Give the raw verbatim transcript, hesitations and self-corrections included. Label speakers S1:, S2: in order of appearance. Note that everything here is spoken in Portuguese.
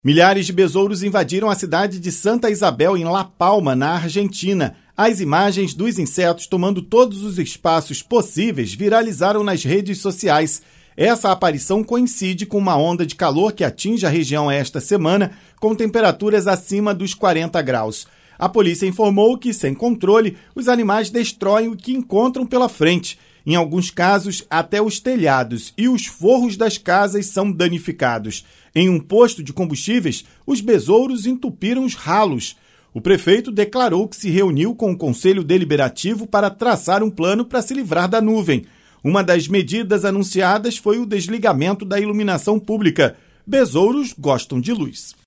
S1: Milhares de besouros invadiram a cidade de Santa Isabel, em La Palma, na Argentina. As imagens dos insetos tomando todos os espaços possíveis viralizaram nas redes sociais. Essa aparição coincide com uma onda de calor que atinge a região esta semana, com temperaturas acima dos quarenta graus. A polícia informou que, sem controle, os animais destroem o que encontram pela frente. Em alguns casos, até os telhados e os forros das casas são danificados. Em um posto de combustíveis, os besouros entupiram os ralos. O prefeito declarou que se reuniu com o Conselho Deliberativo para traçar um plano para se livrar da nuvem. Uma das medidas anunciadas foi o desligamento da iluminação pública. Besouros gostam de luz.